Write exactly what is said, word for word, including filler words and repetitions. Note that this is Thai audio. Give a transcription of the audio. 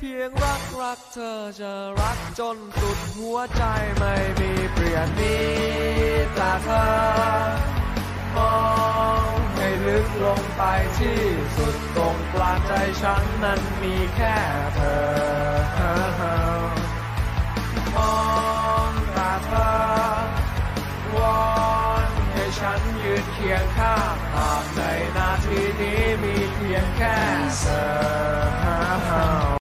พียงรักรักเธอจะรักจนสุดหัวใจไม่มีเปลี่ยนนี้จากเธอมองให้ลึกลงไปที่สุดตรงกลางใจฉันนั้นมีแค่เธอมองตาเธอวอนให้ฉันยืนเคียงข้างหากในนาทีนี้มีเพียงแค่เธอ